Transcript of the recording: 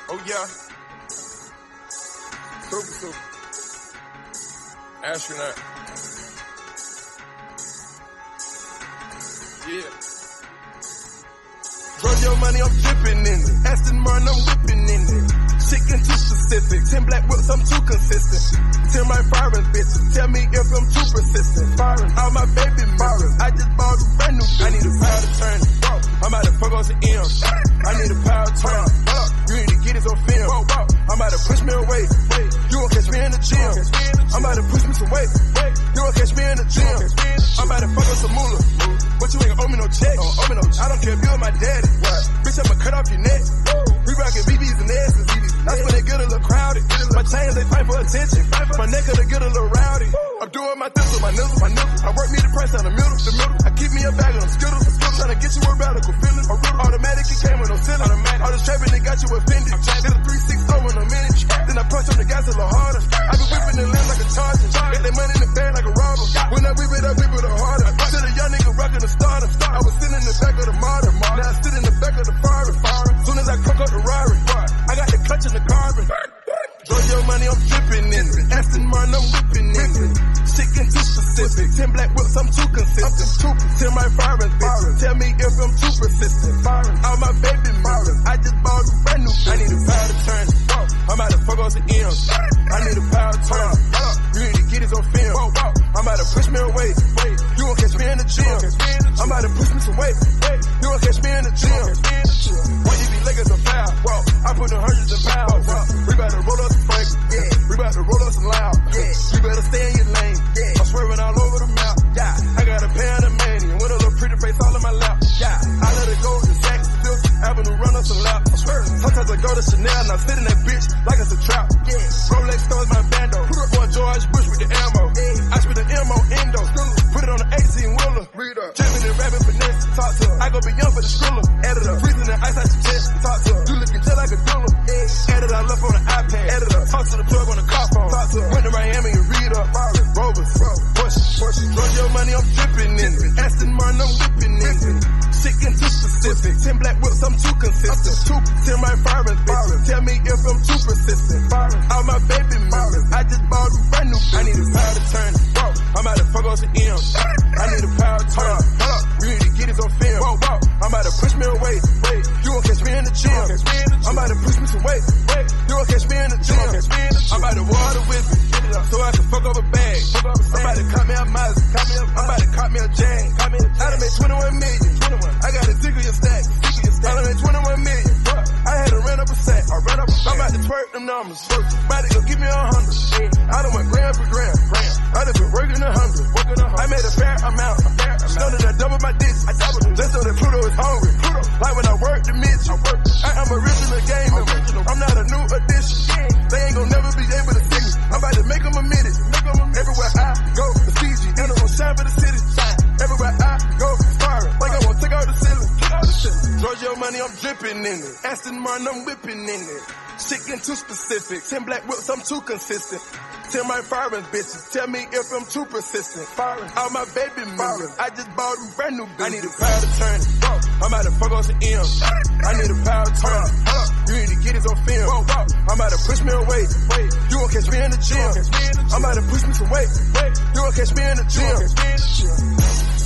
Oh yeah. Super. Astronaut. Yeah. Throw your money, I'm dripping in it. Aston Martin, I'm whipping in it. Chicken too specific. 10 black whips, I'm too consistent. 10 my foreign bitches. Tell me if I'm too persistent. Foreign, all my baby foreign. I just bought a brand new bitch. I need a power to turn it. I'm about to fuck on some M's. I need a power to turn it. You need to get this on film. I'm about to push me away. You won't catch me in the gym. I'm about to push me some weight. You won't catch me in the gym. I'm about to fuck on some moolah. But you ain't owe me no check. I don't care if you're my daddy. Bitch, I'ma cut off your neck. We rockin' BBs and S's. That's when they get a little crowded. My chains, they fight for attention. My neck, they get a little rowdy. I'm doing my thizzle, my nizzle. I work me the price on the middle. I keep me a bag of them Skittles. Tryna get you a radical feeling. Automatic, it came with no ceiling. All this trapping, they got you offended. Did a 360 in a minute. Then I punch on the gas a little harder. I be whipping the land like a charger. Get that money in the bag like a robber. When I whip it harder. To the young nigga rockin' the starter. I was sitting in the back of the modern. Now I sit in the back of the Ferrari. Soon as I cook up the Rari, I got the clutch in the carbon. Throw your money, I'm dripping in it. Aston Martin, I'm whipping in it. Chicken too specific. 10 black whips, I'm too consistent. 10 my foreign bitches. Tell me if I'm too persistent. All my baby mothers. I just bought a brand new bitch. I need a power to turn it. I'm about to fuck on some M's. I need a power to turn it. You need to get this on film. I'm about to push me away. You won't catch me in the gym. I'm about to push me some weight. You won't catch me in the gym. When you be leggings a foul. I put in hundreds of pounds. We about to roll up some Frank. We about to roll up some loud. You better stay in your lane. I'm swerving all over the map. I got a pan of mania with a little pretty face all in my lap. I let it go to Saks, Fifth Avenue, run up some lap. Sometimes I go to Chanel and I sit in that bitch like it's a trap. Rolex stores my bando. Boy George Bush with the ammo. I spit the ammo endo. Put it on the 18 wheeler. Tripping and rapping finesse. Talk to her. I go be young for the skriller. Editor. Freezing the ice out your chest. Talk to her. You looking just like a doula. Editor. I left on the iPad. Editor. Talk to the plug on the car phone. Talk to her. Went to Miami and read up. Rovers. Push. Throw your money, I'm dripping in it. Aston Martin, I'm whipping in it. Chicken too specific. 10 black whips, I'm too consistent. 10 my foreign bitches. Tell me if I'm too persistent. All my baby mothers. I just bought a brand new bitch. I need a power to turn it. I'm about to fuck on some M's. I need a power to turn it. You need to get this on film. I'm about to push me away. You won't catch me in the gym. I'm about to push me some weight. You won't catch me in the gym. I'm about to water with it. So I can fuck up a bag. I'm about to cop me a Mazda. I'm about to cop me a Jag. I done made 21 million. I got to tickle your stack. I done made 21 million. I had to rent up a sack. I'm about to twerk them numbers. About to go give me 100. I done went gram for gram. I done been working 100. I made a fair amount. Know that I doubled my digits. Just so that Pluto is hungry. Like when I work the midget. I am original game. I'm not a new addition. They ain't gonna never be able to see me. I'm about to make them admit it. Everywhere I go, the CG. And I'm gonna shine for the city. Everywhere I go, firing. Like I'm gonna take out the ceiling. Throw your money, I'm dripping in it. Aston Martin, I'm whipping in it. Chicken too specific. 10 black whips, I'm too consistent. 10 my foreign bitches. Tell me if I'm too persistent. All my baby mothers. I just bought a brand new bitch. I need a power to turn it. I'm about to fuck on some M's. I need a power to turn it. You need to get this on film. I'm about to push me away. You won't catch me in the gym. I'm about to push me some weight. You won't catch me in the gym.